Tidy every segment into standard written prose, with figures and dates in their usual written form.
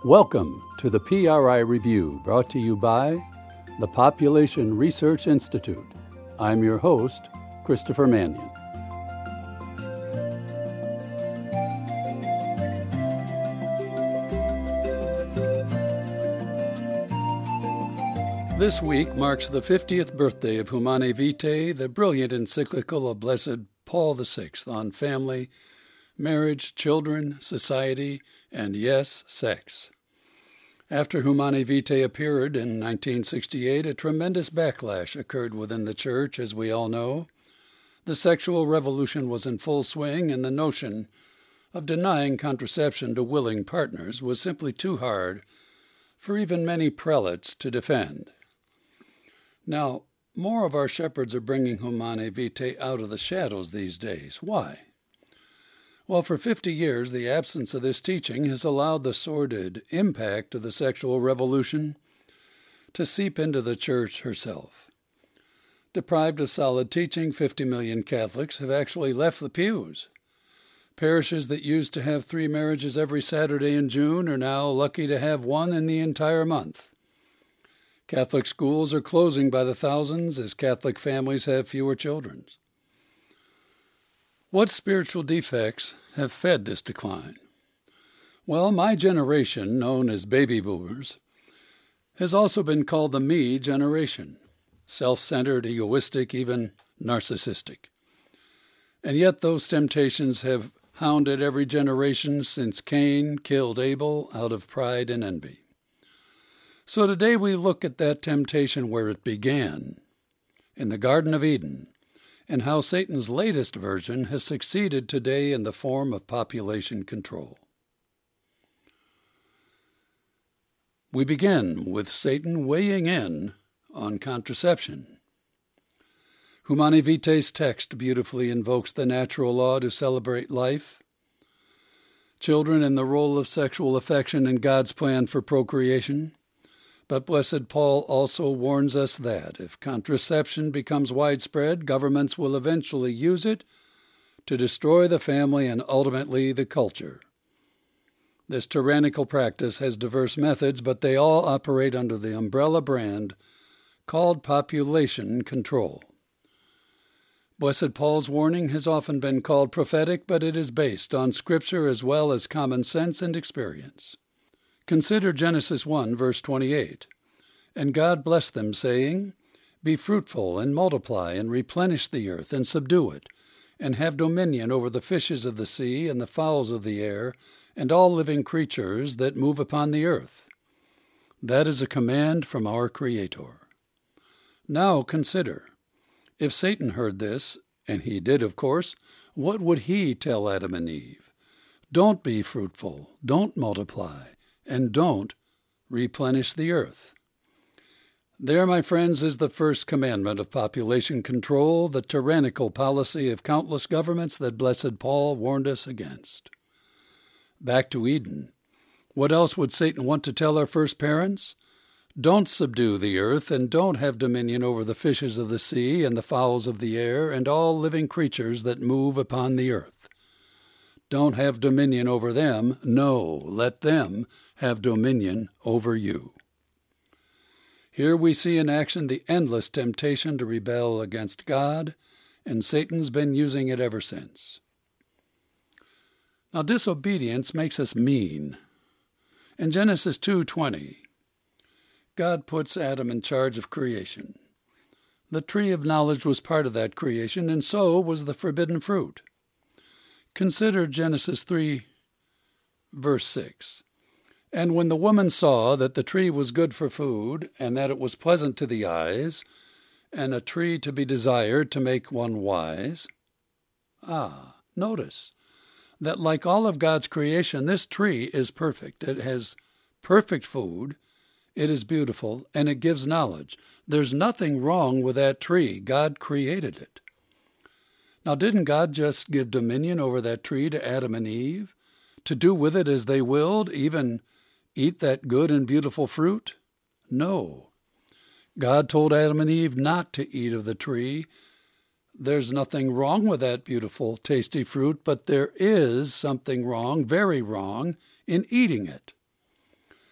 Welcome to the PRI Review, brought to you by the Population Research Institute. I'm your host, Christopher Mannion. This week marks the 50th birthday of Humanae Vitae, the brilliant encyclical of Blessed Paul VI on family, marriage, children, society, and yes, sex. After Humanae Vitae appeared in 1968, a tremendous backlash occurred within the Church, as we all know. The sexual revolution was in full swing, and the notion of denying contraception to willing partners was simply too hard for even many prelates to defend. Now, more of our shepherds are bringing Humanae Vitae out of the shadows these days. Why? Well, for 50 years, the absence of this teaching has allowed the sordid impact of the sexual revolution to seep into the Church herself. Deprived of solid teaching, 50 million Catholics have actually left the pews. Parishes that used to have 3 marriages every Saturday in June are now lucky to have 1 in the entire month. Catholic schools are closing by the thousands as Catholic families have fewer children. What spiritual defects have fed this decline? Well, my generation, known as baby boomers, has also been called the me generation, self-centered, egoistic, even narcissistic. And yet those temptations have hounded every generation since Cain killed Abel out of pride and envy. So today we look at that temptation where it began, in the Garden of Eden, and how Satan's latest version has succeeded today in the form of population control. We begin with Satan weighing in on contraception. Humanae Vitae's text beautifully invokes the natural law to celebrate life, children and the role of sexual affection in God's plan for procreation. But Blessed Paul also warns us that if contraception becomes widespread, governments will eventually use it to destroy the family and ultimately the culture. This tyrannical practice has diverse methods, but they all operate under the umbrella brand called population control. Blessed Paul's warning has often been called prophetic, but it is based on Scripture as well as common sense and experience. Consider Genesis 1, verse 28. And God blessed them, saying, Be fruitful, and multiply, and replenish the earth, and subdue it, and have dominion over the fishes of the sea, and the fowls of the air, and all living creatures that move upon the earth. That is a command from our Creator. Now consider, if Satan heard this, and he did, of course, what would he tell Adam and Eve? Don't be fruitful, don't multiply, and don't replenish the earth. There, my friends, is the first commandment of population control, the tyrannical policy of countless governments that Blessed Paul warned us against. Back to Eden. What else would Satan want to tell our first parents? Don't subdue the earth, and don't have dominion over the fishes of the sea, and the fowls of the air, and all living creatures that move upon the earth. Don't have dominion over them. No, let them have dominion over you. Here we see in action the endless temptation to rebel against God, and Satan's been using it ever since. Now, disobedience makes us mean. In Genesis 2:20, God puts Adam in charge of creation. The tree of knowledge was part of that creation, and so was the forbidden fruit. Consider Genesis 3, verse 6. And when the woman saw that the tree was good for food, and that it was pleasant to the eyes, and a tree to be desired to make one wise. Notice that like all of God's creation, this tree is perfect. It has perfect food, it is beautiful, and it gives knowledge. There's nothing wrong with that tree. God created it. Now, didn't God just give dominion over that tree to Adam and Eve, to do with it as they willed, even eat that good and beautiful fruit? No. God told Adam and Eve not to eat of the tree. There's nothing wrong with that beautiful, tasty fruit, but there is something wrong, very wrong, in eating it.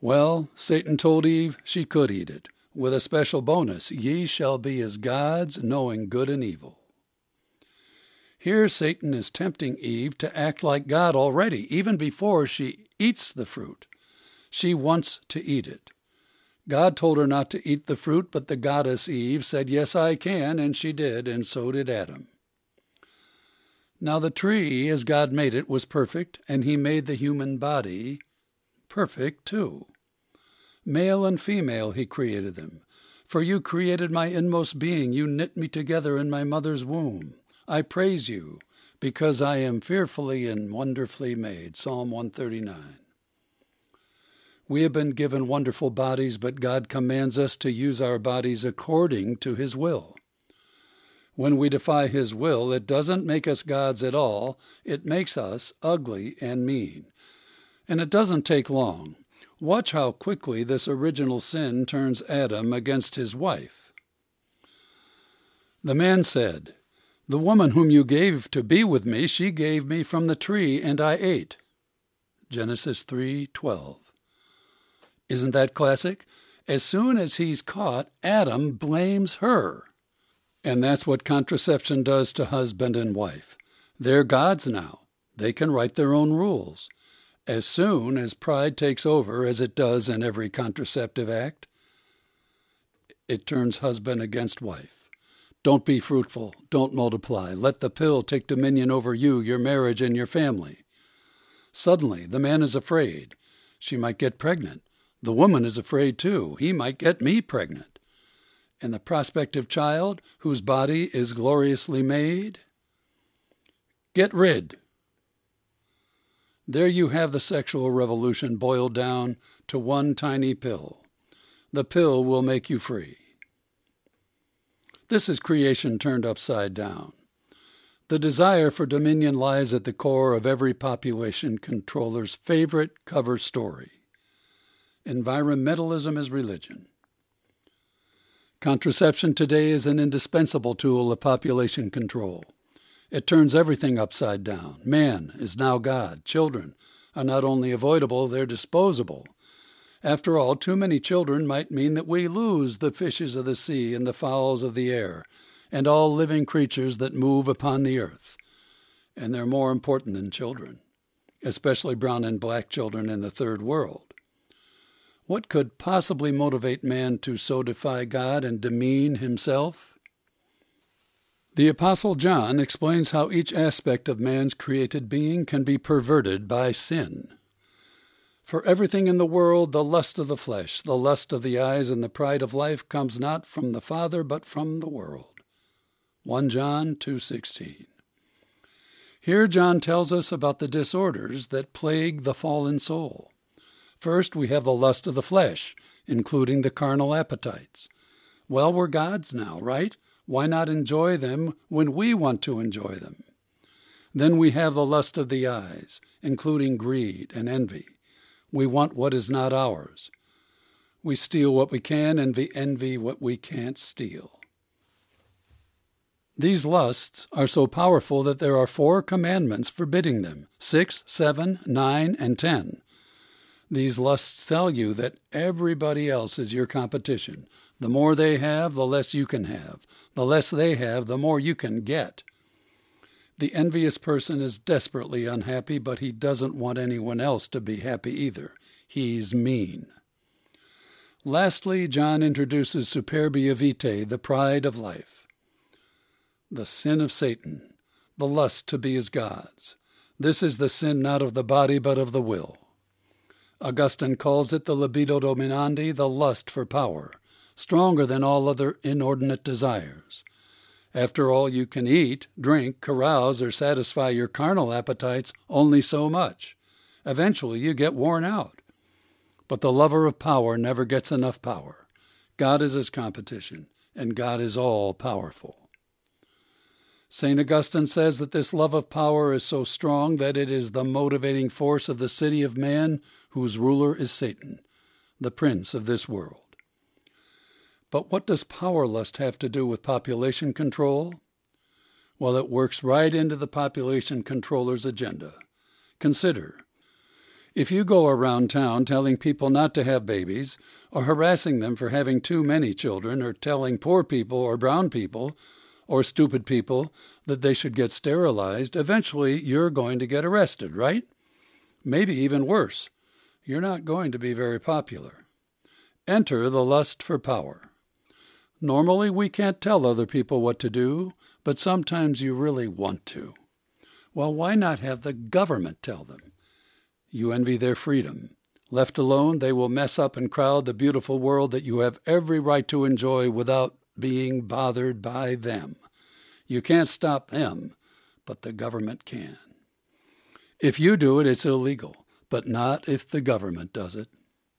Well, Satan told Eve she could eat it, with a special bonus: ye shall be as gods, knowing good and evil. Here Satan is tempting Eve to act like God already, even before she eats the fruit. She wants to eat it. God told her not to eat the fruit, but the goddess Eve said, yes, I can, and she did, and so did Adam. Now the tree, as God made it, was perfect, and he made the human body perfect too. Male and female he created them. For you created my inmost being, you knit me together in my mother's womb. I praise you, because I am fearfully and wonderfully made. Psalm 139. We have been given wonderful bodies, but God commands us to use our bodies according to his will. When we defy his will, it doesn't make us gods at all. It makes us ugly and mean. And it doesn't take long. Watch how quickly this original sin turns Adam against his wife. The man said, the woman whom you gave to be with me, she gave me from the tree, and I ate. Genesis 3:12. Isn't that classic? As soon as he's caught, Adam blames her. And that's what contraception does to husband and wife. They're gods now. They can write their own rules. As soon as pride takes over, as it does in every contraceptive act, it turns husband against wife. Don't be fruitful. Don't multiply. Let the pill take dominion over you, your marriage, and your family. Suddenly, the man is afraid. She might get pregnant. The woman is afraid too. He might get me pregnant. And the prospective child, whose body is gloriously made? Get rid. There you have the sexual revolution boiled down to one tiny pill. The pill will make you free. This is creation turned upside down. The desire for dominion lies at the core of every population controller's favorite cover story. Environmentalism is religion. Contraception today is an indispensable tool of population control. It turns everything upside down. Man is now God. Children are not only avoidable, they're disposable. After all, too many children might mean that we lose the fishes of the sea and the fowls of the air and all living creatures that move upon the earth. And they're more important than children, especially brown and black children in the third world. What could possibly motivate man to so defy God and demean himself? The Apostle John explains how each aspect of man's created being can be perverted by sin. For everything in the world, the lust of the flesh, the lust of the eyes, and the pride of life comes not from the Father, but from the world. 1 John 2:16. Here John tells us about the disorders that plague the fallen soul. First, we have the lust of the flesh, including the carnal appetites. Well, we're gods now, right? Why not enjoy them when we want to enjoy them? Then we have the lust of the eyes, including greed and envy. We want what is not ours. We steal what we can and we envy what we can't steal. These lusts are so powerful that there are 4 commandments forbidding them, 6, 7, 9, and 10. These lusts tell you that everybody else is your competition. The more they have, the less you can have. The less they have, the more you can get. The envious person is desperately unhappy, but he doesn't want anyone else to be happy either. He's mean. Lastly, John introduces superbia vitae, the pride of life. The sin of Satan, the lust to be as gods. This is the sin not of the body, but of the will. Augustine calls it the libido dominandi, the lust for power, stronger than all other inordinate desires. After all, you can eat, drink, carouse, or satisfy your carnal appetites only so much. Eventually, you get worn out. But the lover of power never gets enough power. God is his competition, and God is all-powerful. St. Augustine says that this love of power is so strong that it is the motivating force of the city of man, whose ruler is Satan, the prince of this world. But what does power lust have to do with population control? Well, it works right into the population controller's agenda. Consider, If you go around town telling people not to have babies, or harassing them for having too many children, or telling poor people or brown people or stupid people that they should get sterilized, eventually you're going to get arrested, right? Maybe even worse. You're not going to be very popular. Enter the lust for power. Normally we can't tell other people what to do, but sometimes you really want to. Well, why not have the government tell them? You envy their freedom. Left alone, they will mess up and crowd the beautiful world that you have every right to enjoy without being bothered by them. You can't stop them, but the government can. If you do it, it's illegal, but not if the government does it.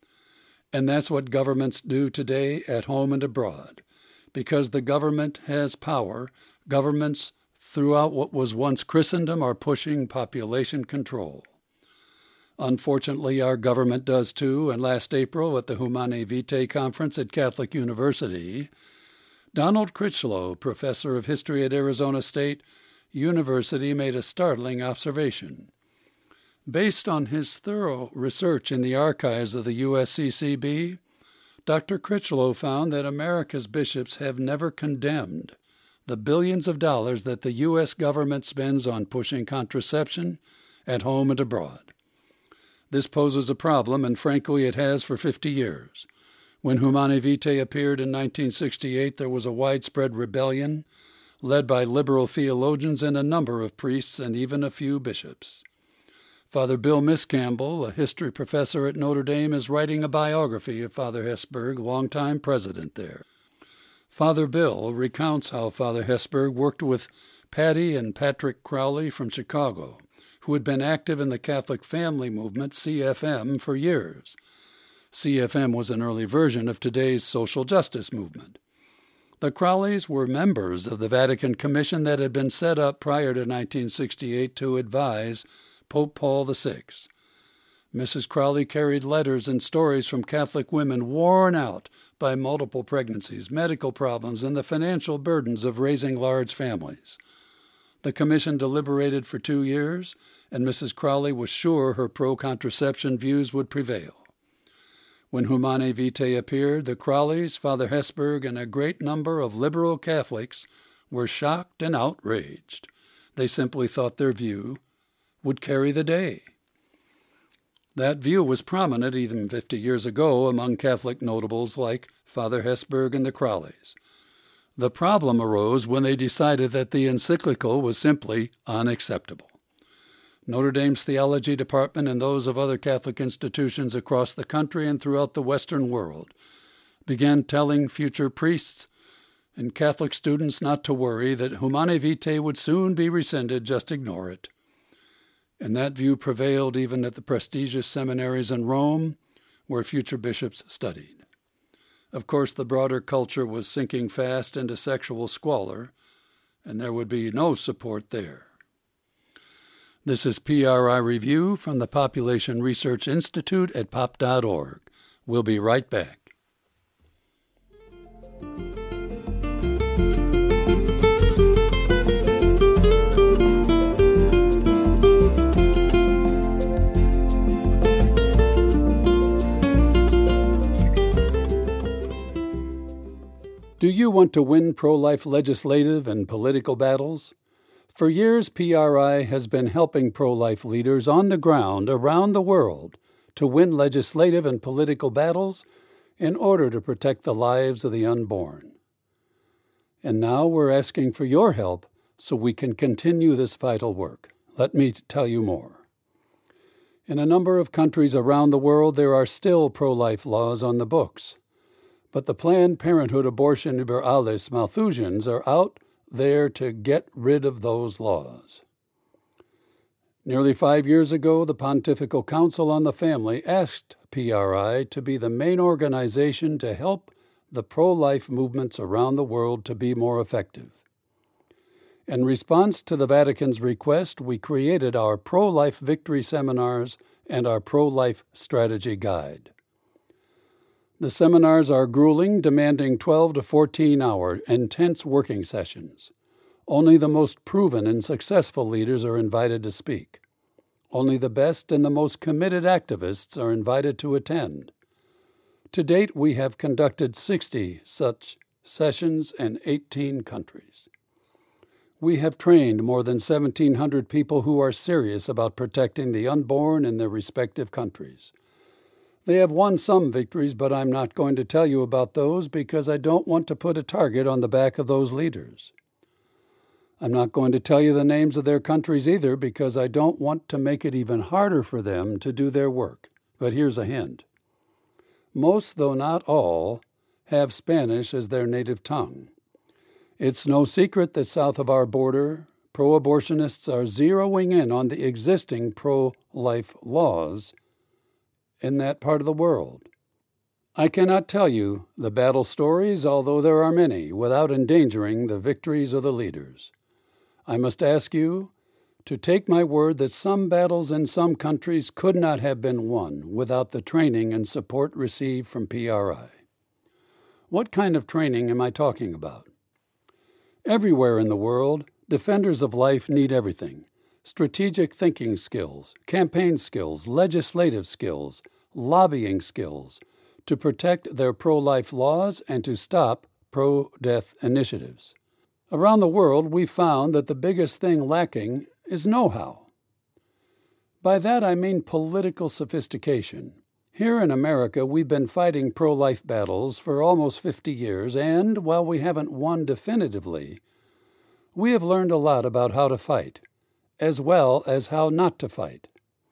And that's what governments do today at home and abroad. Because the government has power, governments throughout what was once Christendom are pushing population control. Unfortunately, our government does too, and last April at the Humanae Vitae conference at Catholic University, Donald Critchlow, professor of history at Arizona State University, made a startling observation. Based on his thorough research in the archives of the USCCB, Dr. Critchlow found that America's bishops have never condemned the billions of dollars that the U.S. government spends on pushing contraception at home and abroad. This poses a problem, and frankly it has for 50 years. When Humanae Vitae appeared in 1968, there was a widespread rebellion led by liberal theologians and a number of priests and even a few bishops. Father Bill Miscampbell, a history professor at Notre Dame, is writing a biography of Father Hesburgh, longtime president there. Father Bill recounts how Father Hesburgh worked with Patty and Patrick Crowley from Chicago, who had been active in the Catholic Family Movement, CFM, for years. CFM was an early version of today's social justice movement. The Crowleys were members of the Vatican Commission that had been set up prior to 1968 to advise Pope Paul VI. Mrs. Crowley carried letters and stories from Catholic women worn out by multiple pregnancies, medical problems, and the financial burdens of raising large families. The commission deliberated for 2 years, and Mrs. Crowley was sure her pro-contraception views would prevail. When Humanae Vitae appeared, the Crowleys, Father Hesburgh, and a great number of liberal Catholics were shocked and outraged. They simply thought their view would carry the day. That view was prominent even 50 years ago among Catholic notables like Father Hesburgh and the Crowleys. The problem arose when they decided that the encyclical was simply unacceptable. Notre Dame's theology department and those of other Catholic institutions across the country and throughout the Western world began telling future priests and Catholic students not to worry, that Humanae Vitae would soon be rescinded, just ignore it. And that view prevailed even at the prestigious seminaries in Rome, where future bishops studied. Of course, the broader culture was sinking fast into sexual squalor, and there would be no support there. This is PRI Review from the Population Research Institute at pop.org. We'll be right back. Do you want to win pro-life legislative and political battles? For years, PRI has been helping pro-life leaders on the ground around the world to win legislative and political battles in order to protect the lives of the unborn. And now we're asking for your help so we can continue this vital work. Let me tell you more. In a number of countries around the world, there are still pro-life laws on the books. But the Planned Parenthood abortion über alles Malthusians are out there to get rid of those laws. Nearly 5 years ago, the Pontifical Council on the Family asked PRI to be the main organization to help the pro-life movements around the world to be more effective. In response to the Vatican's request, we created our pro-life victory seminars and our pro-life strategy guide. The seminars are grueling, demanding 12 to 14-hour intense working sessions. Only the most proven and successful leaders are invited to speak. Only the best and the most committed activists are invited to attend. To date, we have conducted 60 such sessions in 18 countries. We have trained more than 1,700 people who are serious about protecting the unborn in their respective countries. They have won some victories, but I'm not going to tell you about those because I don't want to put a target on the back of those leaders. I'm not going to tell you the names of their countries either because I don't want to make it even harder for them to do their work. But here's a hint. Most, though not all, have Spanish as their native tongue. It's no secret that south of our border, pro-abortionists are zeroing in on the existing pro-life laws in that part of the world. I cannot tell you the battle stories, although there are many, without endangering the victories of the leaders. I must ask you to take my word that some battles in some countries could not have been won without the training and support received from PRI. What kind of training am I talking about? Everywhere in the world, defenders of life need everything: strategic thinking skills, campaign skills, legislative skills, lobbying skills, to protect their pro-life laws and to stop pro-death initiatives. Around the world, we found that the biggest thing lacking is know-how. By that I mean political sophistication. Here in America, we've been fighting pro-life battles for almost 50 years, and while we haven't won definitively, we have learned a lot about how to fight, as well as how not to fight.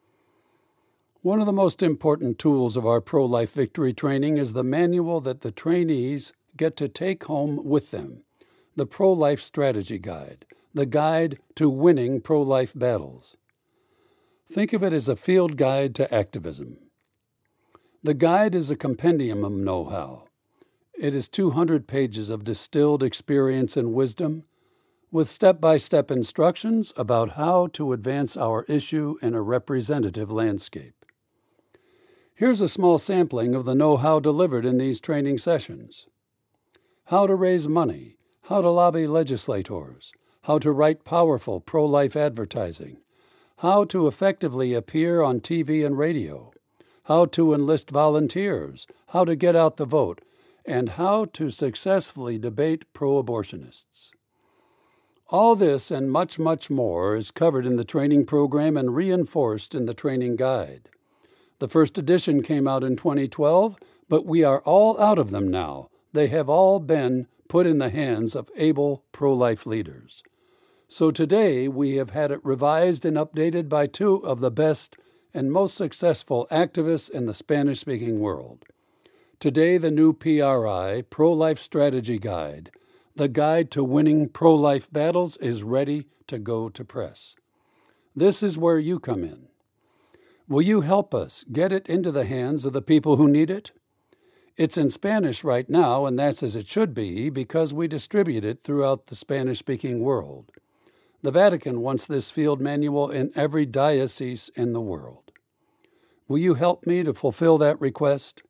One of the most important tools of our pro-life victory training is the manual that the trainees get to take home with them, the Pro-Life Strategy Guide, the guide to winning pro-life battles. Think of it as a field guide to activism. The guide is a compendium of know-how. It is 200 pages of distilled experience and wisdom, with step-by-step instructions about how to advance our issue in a representative landscape. Here's a small sampling of the know-how delivered in these training sessions. How to raise money, how to lobby legislators, how to write powerful pro-life advertising, how to effectively appear on TV and radio, how to enlist volunteers, how to get out the vote, and how to successfully debate pro-abortionists. All this and much, much more is covered in the training program and reinforced in the training guide. The first edition came out in 2012, but we are all out of them now. They have all been put in the hands of able pro-life leaders. So today we have had it revised and updated by two of the best and most successful activists in the Spanish-speaking world. Today the new PRI, Pro-Life Strategy Guide, the guide to winning pro-life battles, is ready to go to press. This is where you come in. Will you help us get it into the hands of the people who need it? It's in Spanish right now, and that's as it should be because we distribute it throughout the Spanish-speaking world. The Vatican wants this field manual in every diocese in the world. Will you help me to fulfill that request?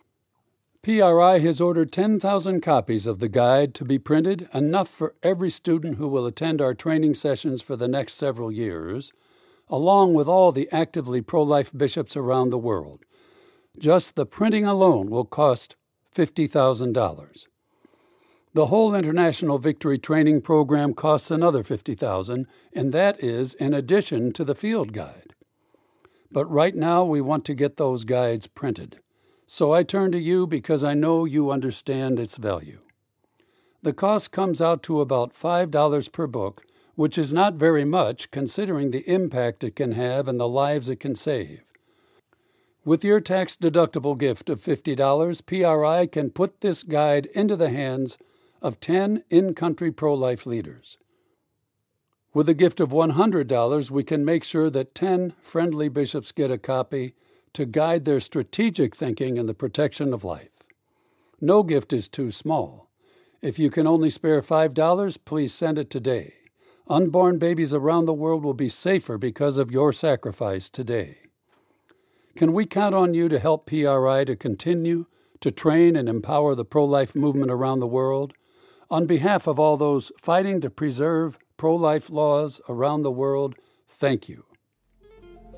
PRI has ordered 10,000 copies of the guide to be printed, enough for every student who will attend our training sessions for the next several years, along with all the actively pro-life bishops around the world. Just the printing alone will cost $50,000. The whole International Victory Training Program costs another $50,000, and that is in addition to the field guide. But right now we want to get those guides printed. So I turn to you because I know you understand its value. The cost comes out to about $5 per book, which is not very much considering the impact it can have and the lives it can save. With your tax-deductible gift of $50, PRI can put this guide into the hands of 10 in-country pro-life leaders. With a gift of $100, we can make sure that 10 friendly bishops get a copy to guide their strategic thinking in the protection of life. No gift is too small. If you can only spare $5, please send it today. Unborn babies around the world will be safer because of your sacrifice today. Can we count on you to help PRI to continue to train and empower the pro-life movement around the world? On behalf of all those fighting to preserve pro-life laws around the world, thank you.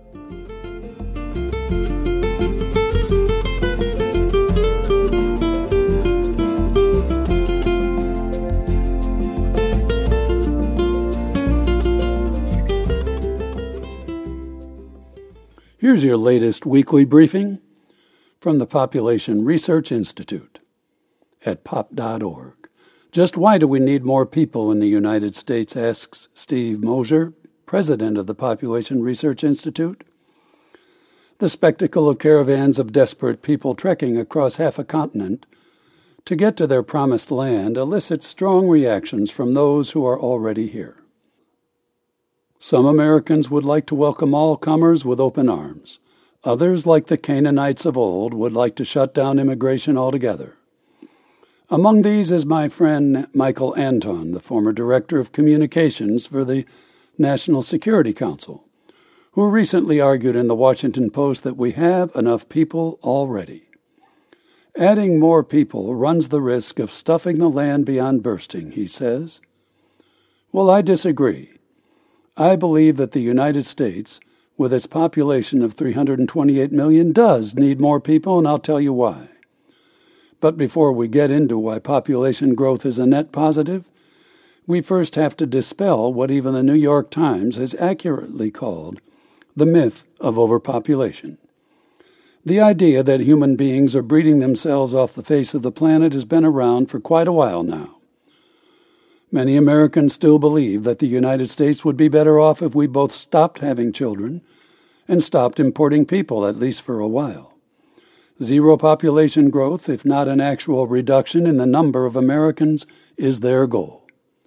Here's your latest weekly briefing from the Population Research Institute at pop.org. Just why do we need more people in the United States, asks Steve Mosier, president of the Population Research Institute. The spectacle of caravans of desperate people trekking across half a continent to get to their promised land elicits strong reactions from those who are already here. Some Americans would like to welcome all comers with open arms. Others, like the Canaanites of old, would like to shut down immigration altogether. Among these is my friend Michael Anton, the former director of communications for the National Security Council, who recently argued in the Washington Post that we have enough people already. Adding more people runs the risk of stuffing the land beyond bursting, he says. Well, I disagree. I believe that the United States, with its population of 328 million, does need more people, and I'll tell you why. But before we get into why population growth is a net positive, we first have to dispel what even the New York Times has accurately called the myth of overpopulation. The idea that human beings are breeding themselves off the face of the planet has been around for quite a while now. Many Americans still believe that the United States would be better off if we both stopped having children and stopped importing people, at least for a while. Zero population growth, if not an actual reduction in the number of Americans, is their goal.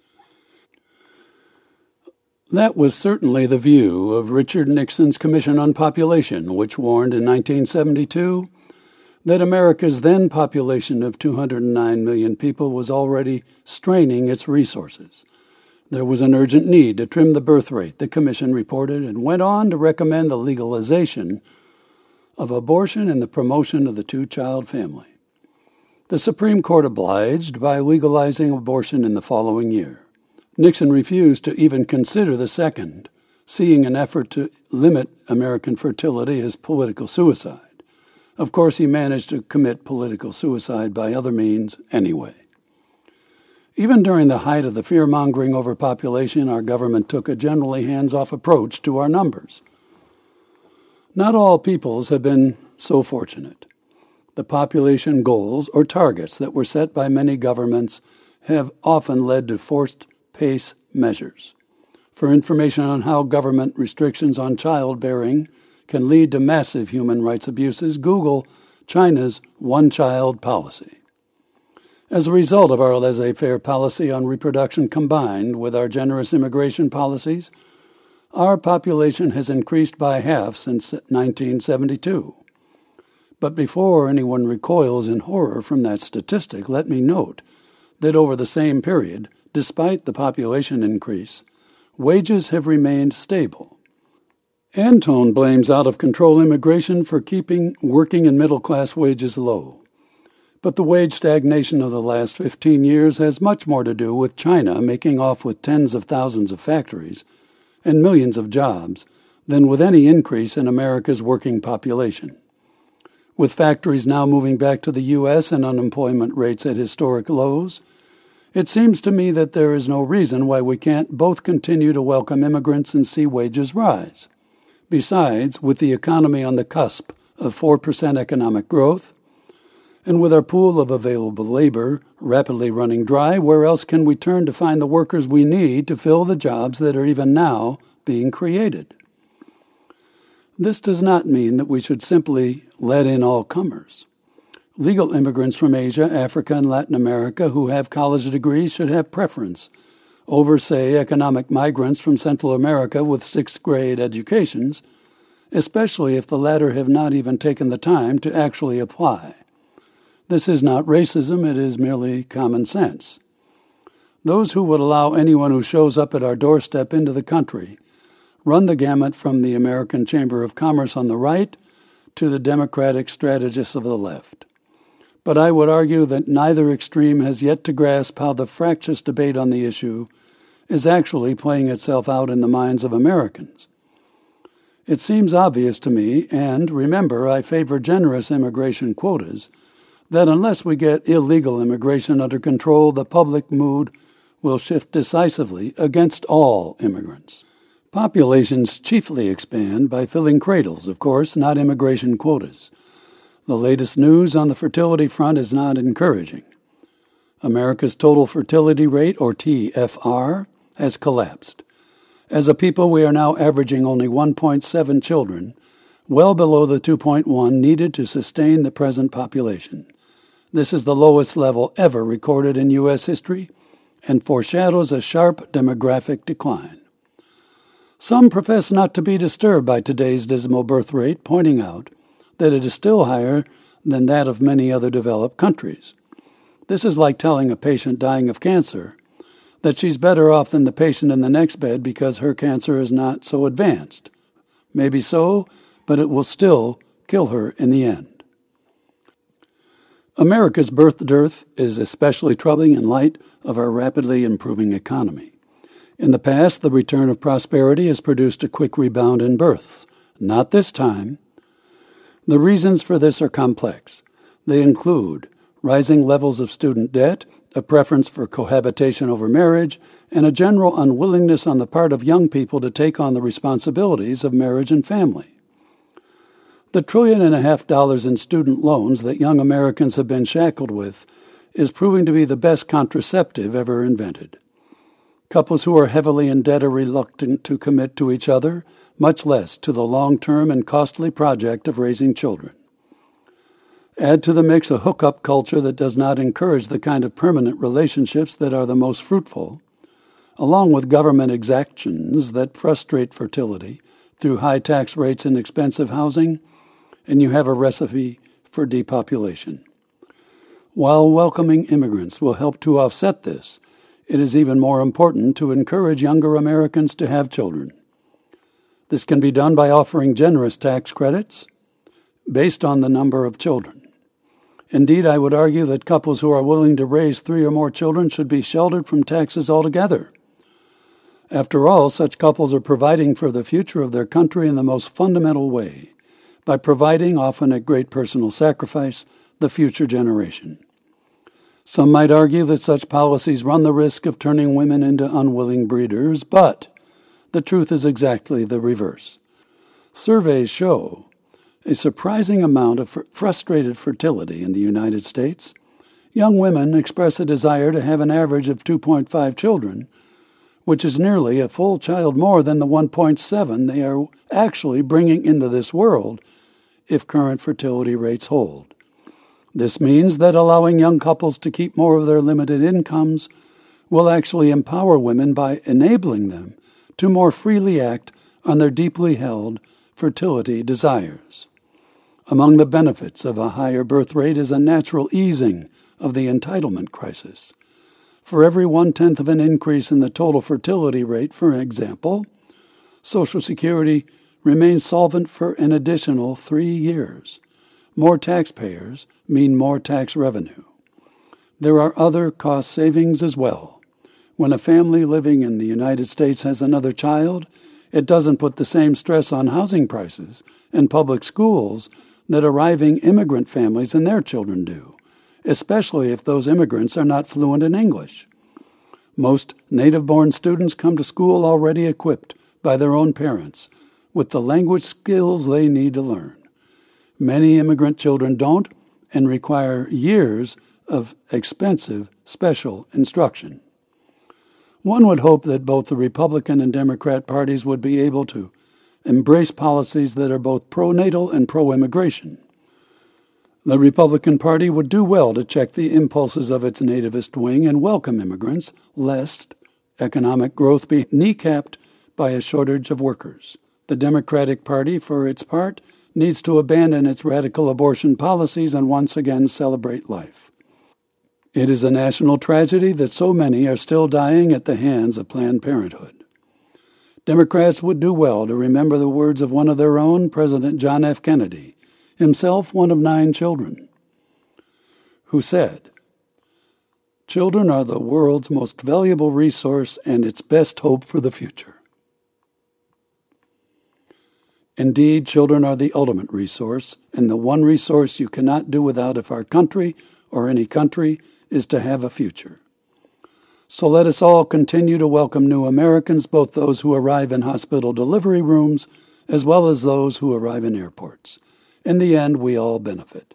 That was certainly the view of Richard Nixon's Commission on Population, which warned in 1972 that America's then population of 209 million people was already straining its resources. There was an urgent need to trim the birth rate, the Commission reported, and went on to recommend the legalization of abortion and the promotion of the two-child family. The Supreme Court obliged by legalizing abortion in the following year. Nixon refused to even consider the second, seeing an effort to limit American fertility as political suicide. Of course, he managed to commit political suicide by other means anyway. Even during the height of the fear-mongering over population, our government took a generally hands-off approach to our numbers. Not all peoples have been so fortunate. The population goals or targets that were set by many governments have often led to forced pace measures. For information on how government restrictions on childbearing can lead to massive human rights abuses, Google China's one-child policy. As a result of our laissez-faire policy on reproduction combined with our generous immigration policies, our population has increased by half since 1972. But before anyone recoils in horror from that statistic, let me note that over the same period, despite the population increase, wages have remained stable. Anton blames out-of-control immigration for keeping working and middle-class wages low. But the wage stagnation of the last 15 years has much more to do with China making off with tens of thousands of factories and millions of jobs than with any increase in America's working population. With factories now moving back to the U.S. and unemployment rates at historic lows, it seems to me that there is no reason why we can't both continue to welcome immigrants and see wages rise. Besides, with the economy on the cusp of 4% economic growth, and with our pool of available labor rapidly running dry, where else can we turn to find the workers we need to fill the jobs that are even now being created? This does not mean that we should simply let in all comers. Legal immigrants from Asia, Africa, and Latin America who have college degrees should have preference over, say, economic migrants from Central America with sixth-grade educations, especially if the latter have not even taken the time to actually apply. This is not racism, it is merely common sense. Those who would allow anyone who shows up at our doorstep into the country run the gamut from the American Chamber of Commerce on the right to the Democratic strategists of the left. But I would argue that neither extreme has yet to grasp how the fractious debate on the issue is actually playing itself out in the minds of Americans. It seems obvious to me, and remember, I favor generous immigration quotas, that unless we get illegal immigration under control, the public mood will shift decisively against all immigrants. Populations chiefly expand by filling cradles, of course, not immigration quotas. The latest news on the fertility front is not encouraging. America's total fertility rate, or TFR, has collapsed. As a people, we are now averaging only 1.7 children, well below the 2.1 needed to sustain the present population. This is the lowest level ever recorded in U.S. history and foreshadows a sharp demographic decline. Some profess not to be disturbed by today's dismal birth rate, pointing out that it is still higher than that of many other developed countries. This is like telling a patient dying of cancer that she's better off than the patient in the next bed because her cancer is not so advanced. Maybe so, but it will still kill her in the end. America's birth dearth is especially troubling in light of our rapidly improving economy. In the past, the return of prosperity has produced a quick rebound in births. Not this time. The reasons for this are complex. They include rising levels of student debt, a preference for cohabitation over marriage, and a general unwillingness on the part of young people to take on the responsibilities of marriage and family. The $1.5 trillion in student loans that young Americans have been shackled with is proving to be the best contraceptive ever invented. Couples who are heavily in debt are reluctant to commit to each other, much less to the long-term and costly project of raising children. Add to the mix a hookup culture that does not encourage the kind of permanent relationships that are the most fruitful, along with government exactions that frustrate fertility through high tax rates and expensive housing, and you have a recipe for depopulation. While welcoming immigrants will help to offset this, it is even more important to encourage younger Americans to have children. This can be done by offering generous tax credits based on the number of children. Indeed, I would argue that couples who are willing to raise 3 or more children should be sheltered from taxes altogether. After all, such couples are providing for the future of their country in the most fundamental way, by providing, often at great personal sacrifice, the future generation. Some might argue that such policies run the risk of turning women into unwilling breeders, but the truth is exactly the reverse. Surveys show a surprising amount of frustrated fertility in the United States. Young women express a desire to have an average of 2.5 children, which is nearly a full child more than the 1.7 they are actually bringing into this world if current fertility rates hold. This means that allowing young couples to keep more of their limited incomes will actually empower women by enabling them to more freely act on their deeply held fertility desires. Among the benefits of a higher birth rate is a natural easing of the entitlement crisis. For every 1/10 of an increase in the total fertility rate, for example, Social Security remains solvent for an additional 3 years. More taxpayers mean more tax revenue. There are other cost savings as well. When a family living in the United States has another child, it doesn't put the same stress on housing prices and public schools that arriving immigrant families and their children do, especially if those immigrants are not fluent in English. Most native-born students come to school already equipped by their own parents with the language skills they need to learn. Many immigrant children don't and require years of expensive special instruction. One would hope that both the Republican and Democrat parties would be able to embrace policies that are both pro-natal and pro-immigration. The Republican Party would do well to check the impulses of its nativist wing and welcome immigrants, lest economic growth be kneecapped by a shortage of workers. The Democratic Party, for its part, needs to abandon its radical abortion policies and once again celebrate life. It is a national tragedy that so many are still dying at the hands of Planned Parenthood. Democrats would do well to remember the words of one of their own, President John F. Kennedy, himself one of 9 children, who said, "Children are the world's most valuable resource and its best hope for the future." Indeed, children are the ultimate resource, and the one resource you cannot do without if our country, or any country, is to have a future. So let us all continue to welcome new Americans, both those who arrive in hospital delivery rooms as well as those who arrive in airports. In the end, we all benefit.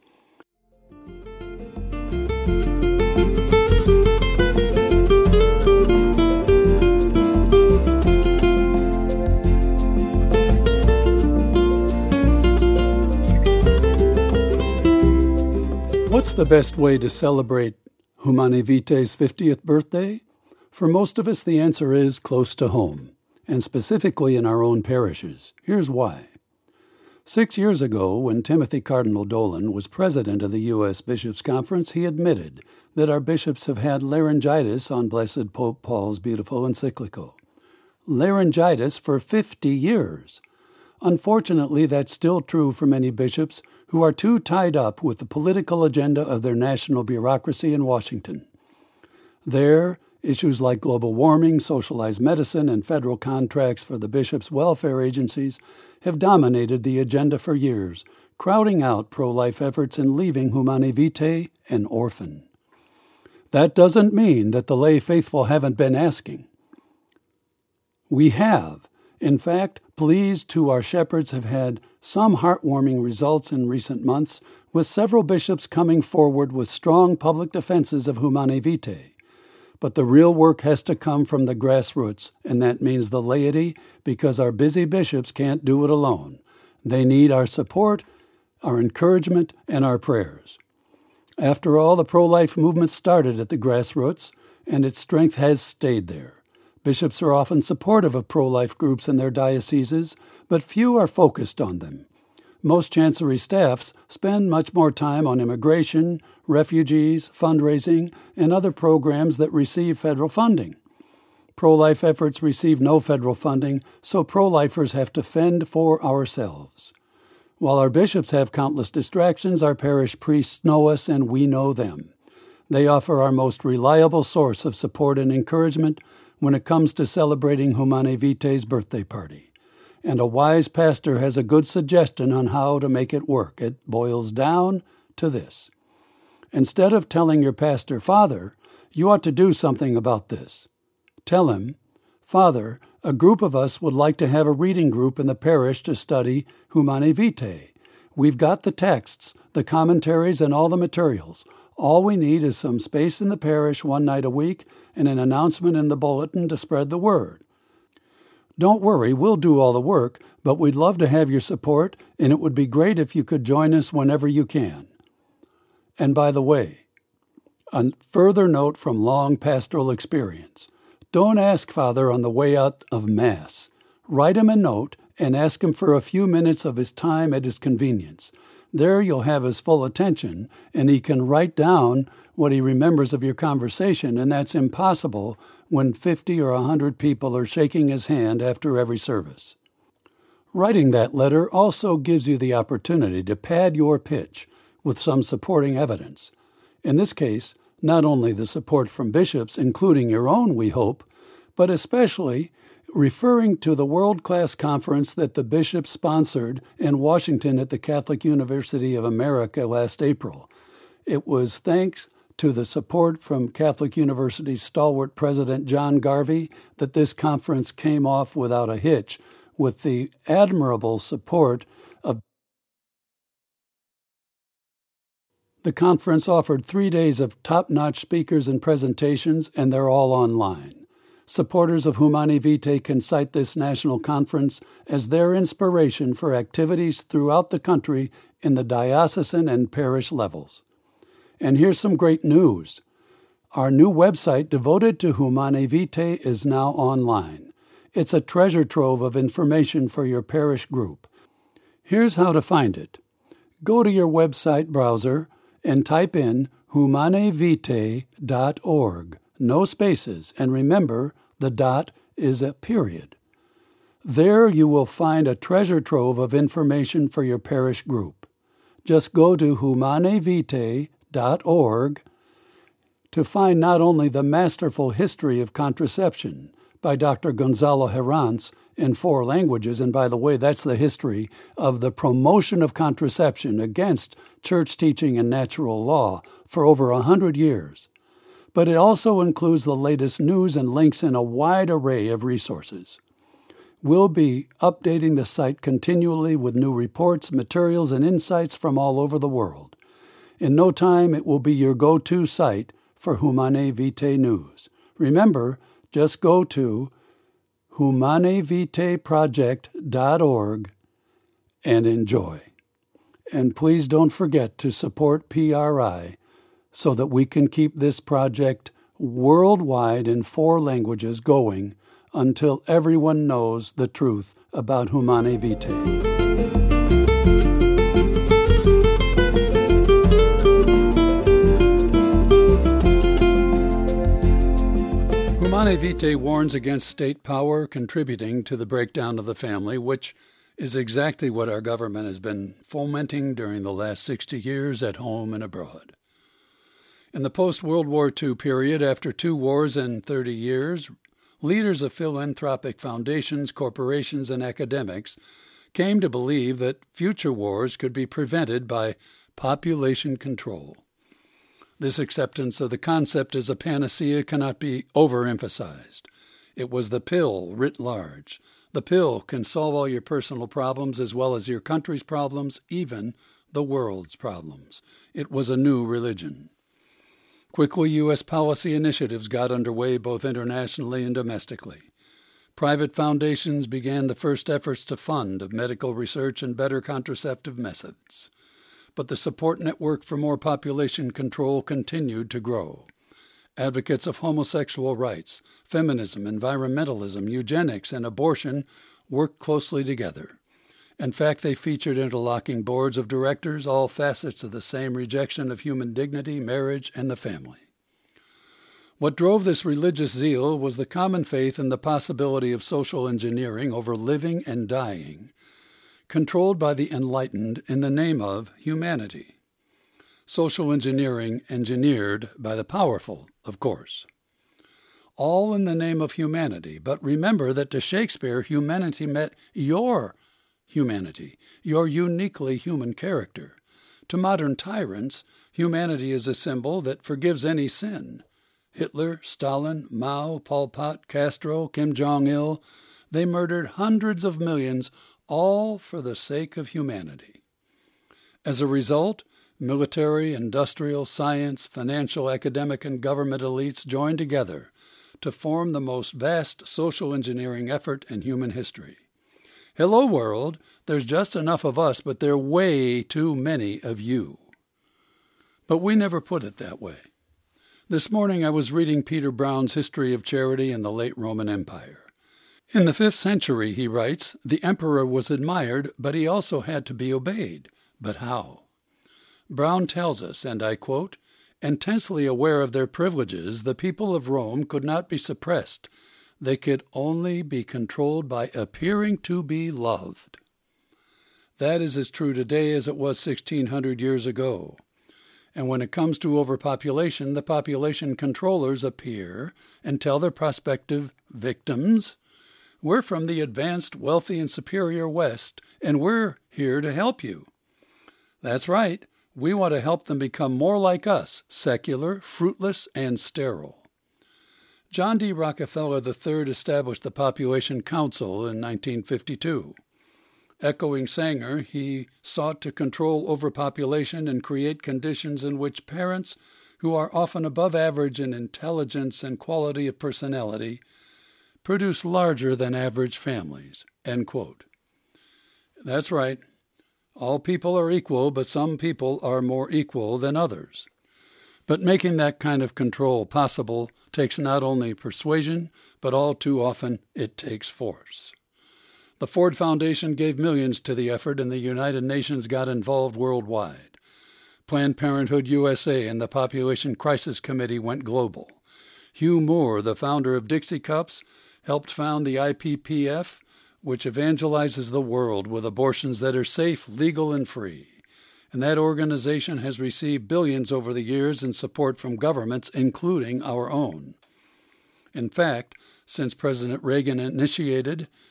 What's the best way to celebrate Humanae Vitae's 50th birthday? For most of us, the answer is close to home, and specifically in our own parishes. Here's why. 6 years ago, when Timothy Cardinal Dolan was president of the U.S. Bishops' Conference, he admitted that our bishops have had laryngitis on Blessed Pope Paul's beautiful encyclical. Laryngitis for 50 years. Unfortunately, that's still true for many bishops who are too tied up with the political agenda of their national bureaucracy in Washington. There, issues like global warming, socialized medicine, and federal contracts for the bishops' welfare agencies have dominated the agenda for years, crowding out pro-life efforts and leaving Humanae Vitae an orphan. That doesn't mean that the lay faithful haven't been asking. We have. In fact, pleas to our shepherds have had some heartwarming results in recent months, with several bishops coming forward with strong public defenses of Humanae Vitae. But the real work has to come from the grassroots, and that means the laity, because our busy bishops can't do it alone. They need our support, our encouragement, and our prayers. After all, the pro-life movement started at the grassroots, and its strength has stayed there. Bishops are often supportive of pro-life groups in their dioceses, but few are focused on them. Most chancery staffs spend much more time on immigration, refugees, fundraising, and other programs that receive federal funding. Pro-life efforts receive no federal funding, so pro-lifers have to fend for ourselves. While our bishops have countless distractions, our parish priests know us and we know them. They offer our most reliable source of support and encouragement when it comes to celebrating Humanae Vitae's birthday party. And a wise pastor has a good suggestion on how to make it work. It boils down to this. Instead of telling your pastor, "Father, you ought to do something about this," tell him, "Father, a group of us would like to have a reading group in the parish to study Humanae Vitae. We've got the texts, the commentaries, and all the materials. All we need is some space in the parish one night a week and an announcement in the bulletin to spread the word. Don't worry, we'll do all the work, but we'd love to have your support, and it would be great if you could join us whenever you can." And by the way, a further note from long pastoral experience: don't ask Father on the way out of Mass. Write him a note and ask him for a few minutes of his time at his convenience. There you'll have his full attention, and he can write down what he remembers of your conversation, and that's impossible when 50 or 100 people are shaking his hand after every service. Writing that letter also gives you the opportunity to pad your pitch with some supporting evidence. In this case, not only the support from bishops, including your own, we hope, but especially referring to the world-class conference that the bishops sponsored in Washington at the Catholic University of America last April. It was thanks to the support from Catholic University's stalwart president John Garvey that this conference came off without a hitch, with the admirable support of the conference offered 3 days of top-notch speakers and presentations, and they're all online. Supporters of Humanae Vitae can cite this national conference as their inspiration for activities throughout the country in the diocesan and parish levels. And here's some great news. Our new website devoted to Humanae Vitae is now online. It's a treasure trove of information for your parish group. Here's how to find it. Go to your website browser and type in humaneevitae.org. No spaces, and remember, the dot is a period. There you will find a treasure trove of information for your parish group. Just go to humaneevitae.org to find not only the masterful history of contraception by Dr. Gonzalo Herranz in 4 languages. And by the way, that's the history of the promotion of contraception against church teaching and natural law for over 100 years. But it also includes the latest news and links in a wide array of resources. We'll be updating the site continually with new reports, materials, and insights from all over the world. In no time, it will be your go-to site for Humanae Vitae news. Remember, just go to humanevitaeproject.org and enjoy. And please don't forget to support PRI so that we can keep this project worldwide in 4 languages going until everyone knows the truth about Humanae Vitae. Humanae Vitae warns against state power contributing to the breakdown of the family, which is exactly what our government has been fomenting during the last 60 years at home and abroad. In the post-World War II period, after 2 wars and 30 years, leaders of philanthropic foundations, corporations, and academics came to believe that future wars could be prevented by population control. This acceptance of the concept as a panacea cannot be overemphasized. It was the pill writ large. The pill can solve all your personal problems as well as your country's problems, even the world's problems. It was a new religion. Quickly, U.S. policy initiatives got underway both internationally and domestically. Private foundations began the first efforts to fund medical research and better contraceptive methods. But the support network for more population control continued to grow. Advocates of homosexual rights, feminism, environmentalism, eugenics, and abortion worked closely together. In fact, they featured interlocking boards of directors, all facets of the same rejection of human dignity, marriage, and the family. What drove this religious zeal was the common faith in the possibility of social engineering over living and dying, controlled by the enlightened in the name of humanity. Social engineering engineered by the powerful, of course. All in the name of humanity, but remember that to Shakespeare, humanity meant your humanity, your uniquely human character. To modern tyrants, humanity is a symbol that forgives any sin. Hitler, Stalin, Mao, Pol Pot, Castro, Kim Jong-il, they murdered hundreds of millions, all for the sake of humanity. As a result, military, industrial, science, financial, academic, and government elites joined together to form the most vast social engineering effort in human history. Hello, world. There's just enough of us, but there are way too many of you. But we never put it that way. This morning I was reading Peter Brown's History of Charity in the Late Roman Empire. In the 5th century, he writes, the emperor was admired, but he also had to be obeyed. But how? Brown tells us, and I quote, intensely aware of their privileges, the people of Rome could not be suppressed. They could only be controlled by appearing to be loved. That is as true today as it was 1,600 years ago. And when it comes to overpopulation, the population controllers appear and tell their prospective victims, we're from the advanced, wealthy, and superior West, and we're here to help you. That's right. We want to help them become more like us, secular, fruitless, and sterile. John D. Rockefeller III established the Population Council in 1952. Echoing Sanger, he sought to control overpopulation and create conditions in which parents, who are often above average in intelligence and quality of personality, produce larger than average families. End quote. That's right. All people are equal, but some people are more equal than others. But making that kind of control possible takes not only persuasion, but all too often it takes force. The Ford Foundation gave millions to the effort, and the United Nations got involved worldwide. Planned Parenthood USA and the Population Crisis Committee went global. Hugh Moore, the founder of Dixie Cups, helped found the IPPF, which evangelizes the world with abortions that are safe, legal, and free. And that organization has received billions over the years in support from governments, including our own. In fact, since President Reagan initiated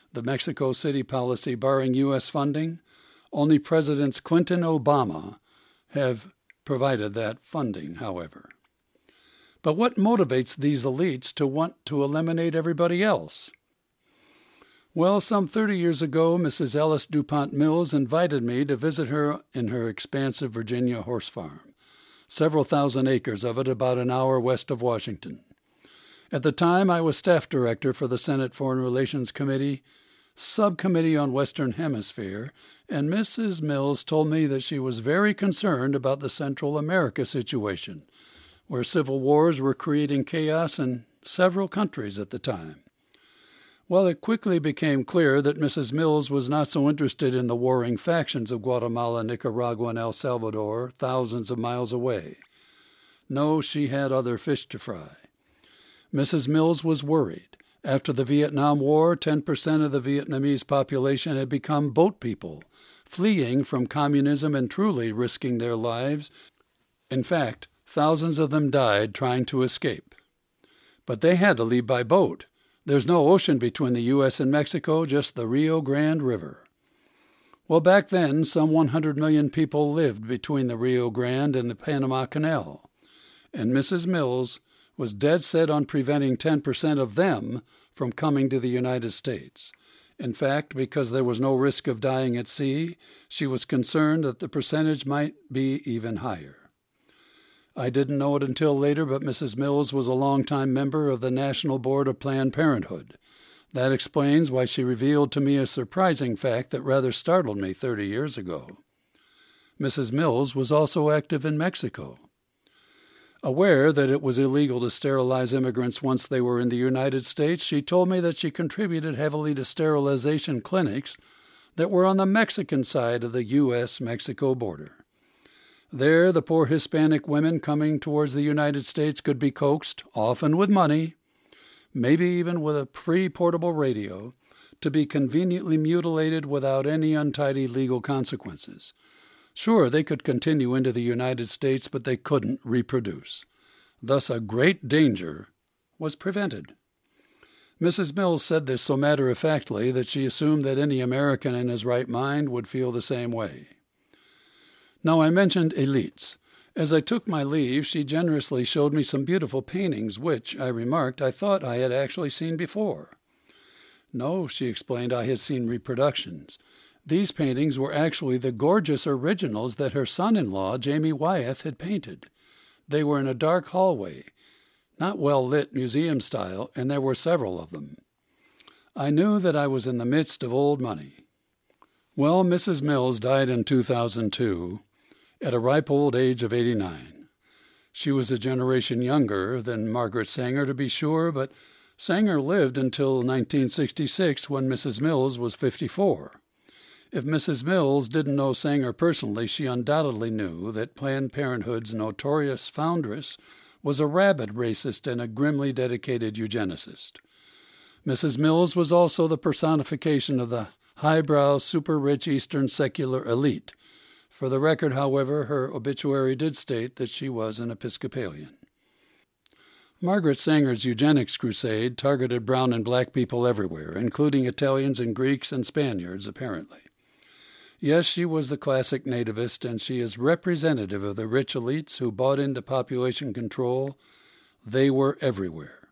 the Mexico City policy barring U.S. funding. Only Presidents Clinton and Obama have provided that funding, however. But what motivates these elites to want to eliminate everybody else? Well, some 30 years ago, Mrs. Ellis DuPont Mills invited me to visit her in her expansive Virginia horse farm, several thousand acres of it about an hour west of Washington. At the time, I was staff director for the Senate Foreign Relations Committee, Subcommittee on Western Hemisphere, and Mrs. Mills told me that she was very concerned about the Central America situation, where civil wars were creating chaos in several countries at the time. Well, it quickly became clear that Mrs. Mills was not so interested in the warring factions of Guatemala, Nicaragua, and El Salvador, thousands of miles away. No, she had other fish to fry. Mrs. Mills was worried. After the Vietnam War, 10% of the Vietnamese population had become boat people, fleeing from communism and truly risking their lives. In fact, thousands of them died trying to escape. But they had to leave by boat. There's no ocean between the U.S. and Mexico, just the Rio Grande River. Well, back then, some 100 million people lived between the Rio Grande and the Panama Canal, and Mrs. Mills was dead set on preventing 10% of them from coming to the United States. In fact, because there was no risk of dying at sea, she was concerned that the percentage might be even higher. I didn't know it until later, but Mrs. Mills was a longtime member of the National Board of Planned Parenthood. That explains why she revealed to me a surprising fact that rather startled me 30 years ago. Mrs. Mills was also active in Mexico. Aware that it was illegal to sterilize immigrants once they were in the United States, she told me that she contributed heavily to sterilization clinics that were on the Mexican side of the U.S.-Mexico border. There, the poor Hispanic women coming towards the United States could be coaxed, often with money, maybe even with a pre-portable radio, to be conveniently mutilated without any untidy legal consequences. Sure, they could continue into the United States, but they couldn't reproduce. Thus, a great danger was prevented. Mrs. Mills said this so matter-of-factly that she assumed that any American in his right mind would feel the same way. Now, I mentioned elites. As I took my leave, she generously showed me some beautiful paintings which, I remarked, I thought I had actually seen before. No, she explained, I had seen reproductions. These paintings were actually the gorgeous originals that her son-in-law, Jamie Wyeth, had painted. They were in a dark hallway, not well-lit museum style, and there were several of them. I knew that I was in the midst of old money. Well, Mrs. Mills died in 2002, at a ripe old age of 89. She was a generation younger than Margaret Sanger, to be sure, but Sanger lived until 1966, when Mrs. Mills was 54. If Mrs. Mills didn't know Sanger personally, she undoubtedly knew that Planned Parenthood's notorious foundress was a rabid racist and a grimly dedicated eugenicist. Mrs. Mills was also the personification of the highbrow, super-rich Eastern secular elite. For the record, however, her obituary did state that she was an Episcopalian. Margaret Sanger's eugenics crusade targeted brown and black people everywhere, including Italians and Greeks and Spaniards, apparently. Yes, she was the classic nativist, and she is representative of the rich elites who bought into population control. They were everywhere.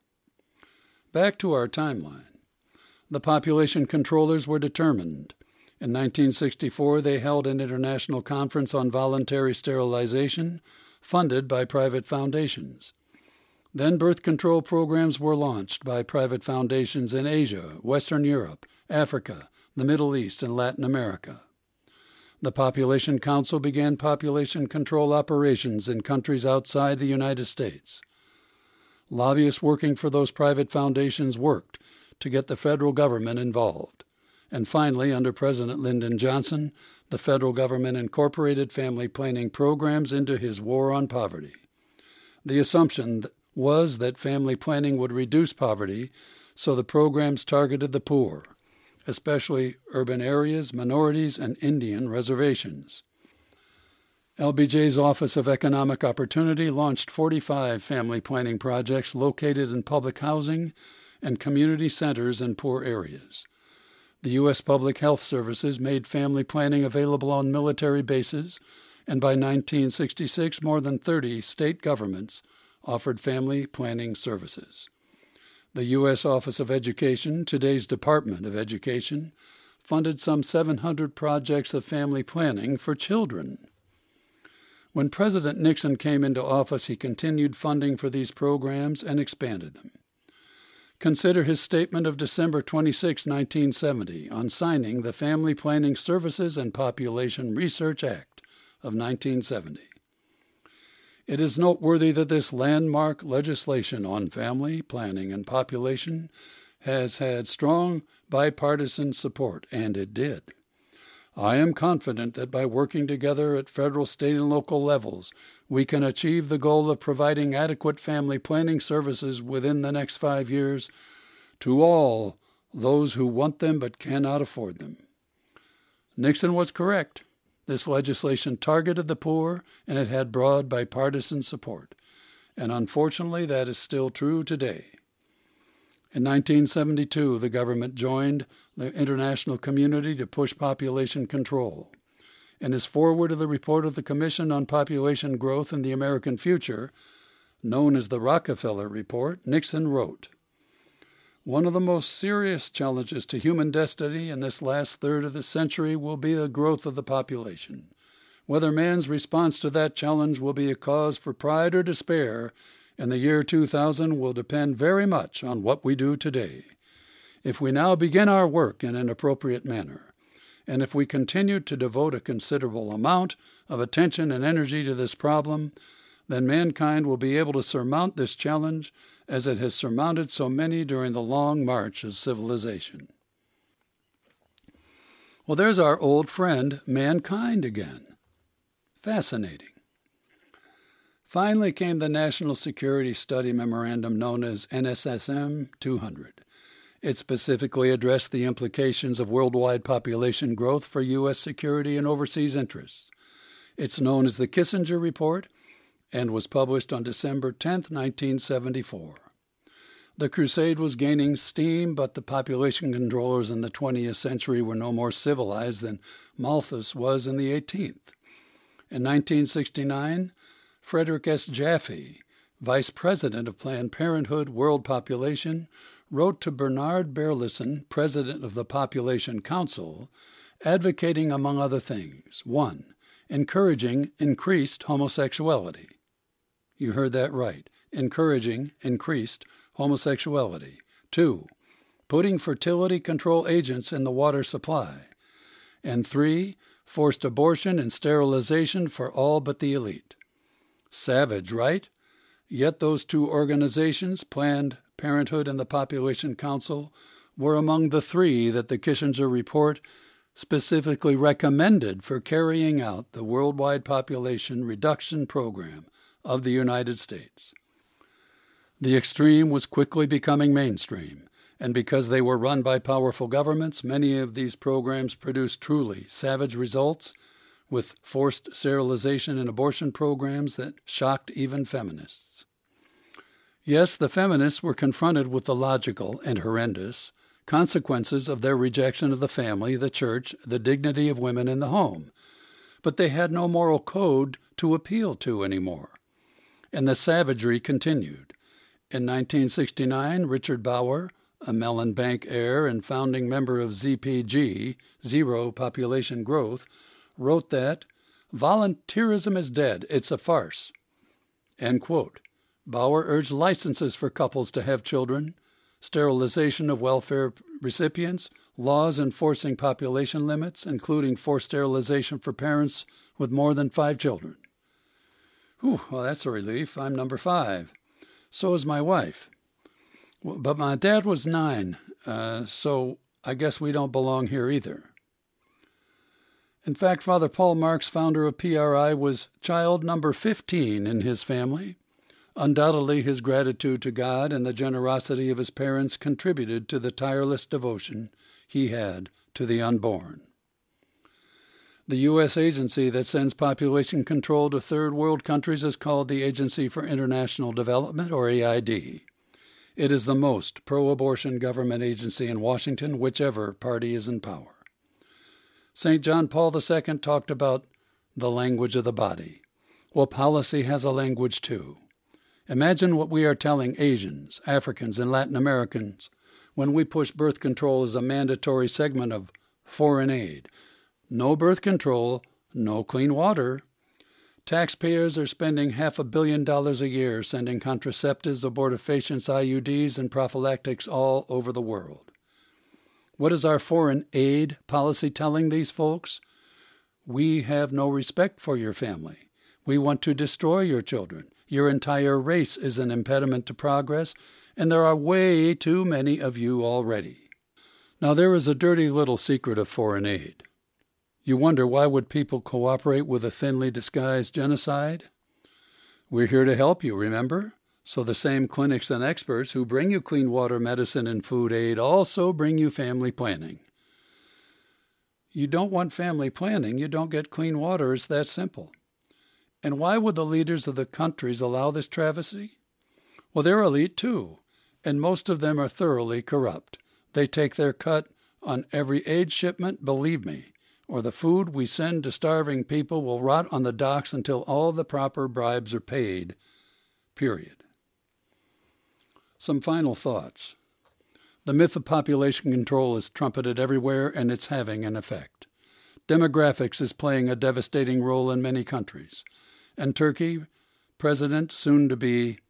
Back to our timeline. The population controllers were determined. In 1964, they held an international conference on voluntary sterilization, funded by private foundations. Then birth control programs were launched by private foundations in Asia, Western Europe, Africa, the Middle East, and Latin America. The Population Council began population control operations in countries outside the United States. Lobbyists working for those private foundations worked to get the federal government involved. And finally, under President Lyndon Johnson, the federal government incorporated family planning programs into his war on poverty. The assumption was that family planning would reduce poverty, so the programs targeted the poor, especially urban areas, minorities, and Indian reservations. LBJ's Office of Economic Opportunity launched 45 family planning projects located in public housing and community centers in poor areas. The U.S. Public Health Services made family planning available on military bases, and by 1966, more than 30 state governments offered family planning services. The U.S. Office of Education, today's Department of Education, funded some 700 projects of family planning for children. When President Nixon came into office, he continued funding for these programs and expanded them. Consider his statement of December 26, 1970, on signing the Family Planning Services and Population Research Act of 1970. It is noteworthy that this landmark legislation on family planning and population has had strong bipartisan support, and it did. I am confident that by working together at federal, state, and local levels, we can achieve the goal of providing adequate family planning services within the next 5 years to all those who want them but cannot afford them. Nixon was correct. This legislation targeted the poor, and it had broad bipartisan support. And unfortunately, that is still true today. In 1972, the government joined the international community to push population control. In his foreword of the report of the Commission on Population Growth and the American Future, known as the Rockefeller Report, Nixon wrote, "One of the most serious challenges to human destiny in this last third of the century will be the growth of the population. Whether man's response to that challenge will be a cause for pride or despair in the year 2000 will depend very much on what we do today. If we now begin our work in an appropriate manner, and if we continue to devote a considerable amount of attention and energy to this problem, then mankind will be able to surmount this challenge as it has surmounted so many during the long march of civilization." Well, there's our old friend, mankind, again. Fascinating. Finally came the National Security Study Memorandum known as NSSM 200. It specifically addressed the implications of worldwide population growth for U.S. security and overseas interests. It's known as the Kissinger Report and was published on December 10, 1974. The crusade was gaining steam, but the population controllers in the 20th century were no more civilized than Malthus was in the 18th. In 1969, Frederick S. Jaffe, Vice President of Planned Parenthood World Population, wrote to Bernard Berleson, President of the Population Council, advocating, among other things, 1. Encouraging increased homosexuality. You heard that right. Encouraging increased homosexuality. 2. Putting fertility control agents in the water supply. And 3. Forced abortion and sterilization for all but the elite. Savage, right? Yet those two organizations, Planned Parenthood and the Population Council, were among the 3 that the Kissinger Report specifically recommended for carrying out the worldwide population reduction program of the United States. The extreme was quickly becoming mainstream, and because they were run by powerful governments, many of these programs produced truly savage results, with forced sterilization and abortion programs that shocked even feminists. Yes, the feminists were confronted with the logical and horrendous consequences of their rejection of the family, the church, the dignity of women in the home, but they had no moral code to appeal to anymore. And the savagery continued. In 1969, Richard Bauer, a Mellon Bank heir and founding member of ZPG, Zero Population Growth, wrote that, "Volunteerism is dead. It's a farce." End quote. Bauer urged licenses for couples to have children, sterilization of welfare recipients, laws enforcing population limits, including forced sterilization for parents with more than 5 children. Whew, well, that's a relief. I'm number 5. So is my wife. Well, but my dad was 9, so I guess we don't belong here either. In fact, Father Paul Marks, founder of PRI, was child number 15 in his family. Undoubtedly, his gratitude to God and the generosity of his parents contributed to the tireless devotion he had to the unborn. The U.S. agency that sends population control to third world countries is called the Agency for International Development, or AID. It is the most pro-abortion government agency in Washington, whichever party is in power. St. John Paul II talked about the language of the body. Well, policy has a language too. Imagine what we are telling Asians, Africans, and Latin Americans when we push birth control as a mandatory segment of foreign aid. No birth control, no clean water. Taxpayers are spending $500 million a year sending contraceptives, abortifacients, IUDs, and prophylactics all over the world. What is our foreign aid policy telling these folks? We have no respect for your family. We want to destroy your children. Your entire race is an impediment to progress, and there are way too many of you already. Now, there is a dirty little secret of foreign aid. You wonder, why would people cooperate with a thinly disguised genocide? We're here to help you, remember? So the same clinics and experts who bring you clean water, medicine, and food aid also bring you family planning. You don't want family planning, you don't get clean water. It's that simple. And why would the leaders of the countries allow this travesty? Well, they're elite too, and most of them are thoroughly corrupt. They take their cut on every aid shipment, believe me, or the food we send to starving people will rot on the docks until all the proper bribes are paid, period. Some final thoughts. The myth of population control is trumpeted everywhere, and it's having an effect. Demographics is playing a devastating role in many countries. And Turkey, President, soon to be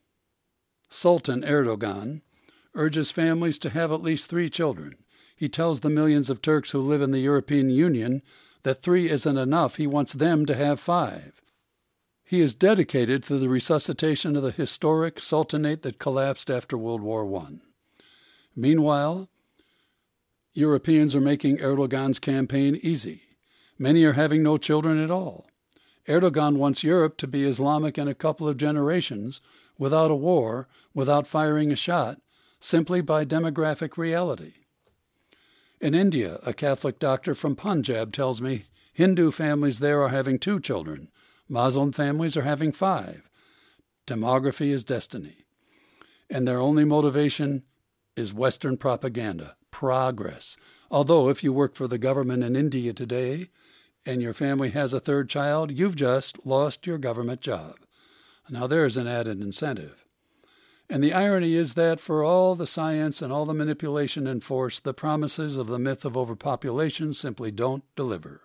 Sultan Erdogan, urges families to have at least 3 children. He tells the millions of Turks who live in the European Union that 3 isn't enough. He wants them to have 5. He is dedicated to the resuscitation of the historic sultanate that collapsed after World War I. Meanwhile, Europeans are making Erdogan's campaign easy. Many are having no children at all. Erdogan wants Europe to be Islamic in a couple of generations, without a war, without firing a shot, simply by demographic reality. In India, a Catholic doctor from Punjab tells me Hindu families there are having 2 children. Muslim families are having 5. Demography is destiny. And their only motivation is Western propaganda, progress. Although if you work for the government in India today and your family has a 3rd child, you've just lost your government job. Now there's an added incentive. And the irony is that for all the science and all the manipulation and force, the promises of the myth of overpopulation simply don't deliver.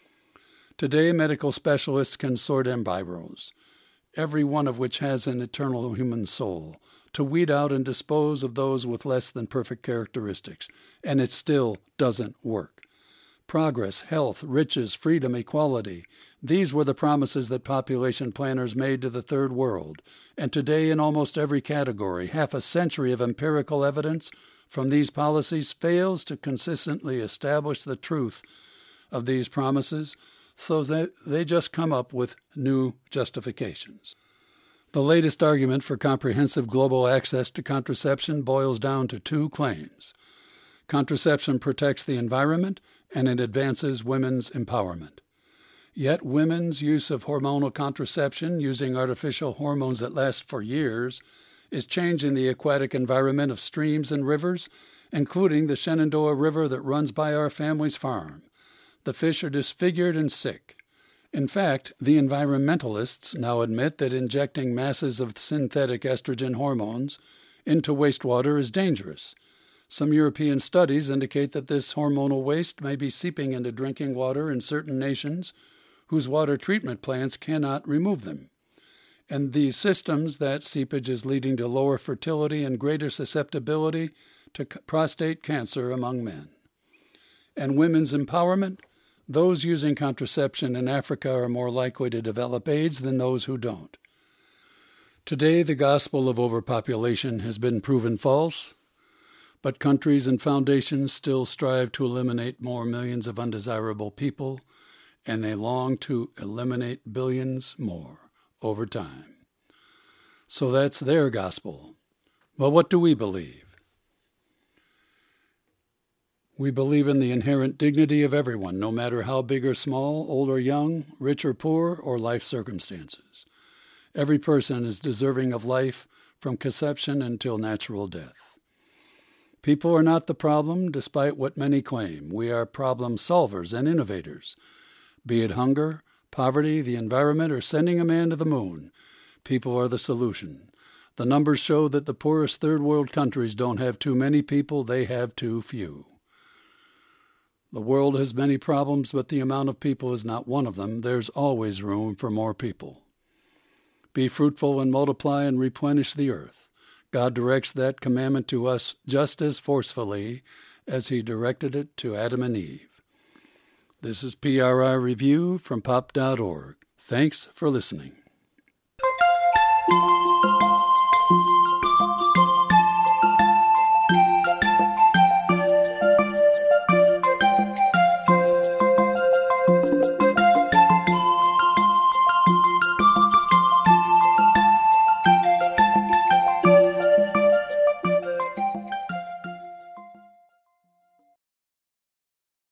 Today, medical specialists can sort embryos, every one of which has an eternal human soul, to weed out and dispose of those with less than perfect characteristics, and it still doesn't work. Progress, health, riches, freedom, equality. These were the promises that population planners made to the Third World, and today in almost every category, half a century of empirical evidence from these policies fails to consistently establish the truth of these promises, so that they just come up with new justifications. The latest argument for comprehensive global access to contraception boils down to 2 claims. Contraception protects the environment, and it advances women's empowerment. Yet women's use of hormonal contraception, using artificial hormones that last for years, is changing the aquatic environment of streams and rivers, including the Shenandoah River that runs by our family's farm. The fish are disfigured and sick. In fact, the environmentalists now admit that injecting masses of synthetic estrogen hormones into wastewater is dangerous. Some European studies indicate that this hormonal waste may be seeping into drinking water in certain nations whose water treatment plants cannot remove them. And these systems, that seepage is leading to lower fertility and greater susceptibility to prostate cancer among men. And women's empowerment? Those using contraception in Africa are more likely to develop AIDS than those who don't. Today, the gospel of overpopulation has been proven false, but countries and foundations still strive to eliminate more millions of undesirable people, and they long to eliminate billions more over time. So that's their gospel. Well, what do we believe? We believe in the inherent dignity of everyone, no matter how big or small, old or young, rich or poor, or life circumstances. Every person is deserving of life, from conception until natural death. People are not the problem, despite what many claim. We are problem solvers and innovators. Be it hunger, poverty, the environment, or sending a man to the moon, people are the solution. The numbers show that the poorest third world countries don't have too many people, they have too few. The world has many problems, but the amount of people is not one of them. There's always room for more people. Be fruitful and multiply and replenish the earth. God directs that commandment to us just as forcefully as he directed it to Adam and Eve. This is PRI Review from pop.org. Thanks for listening.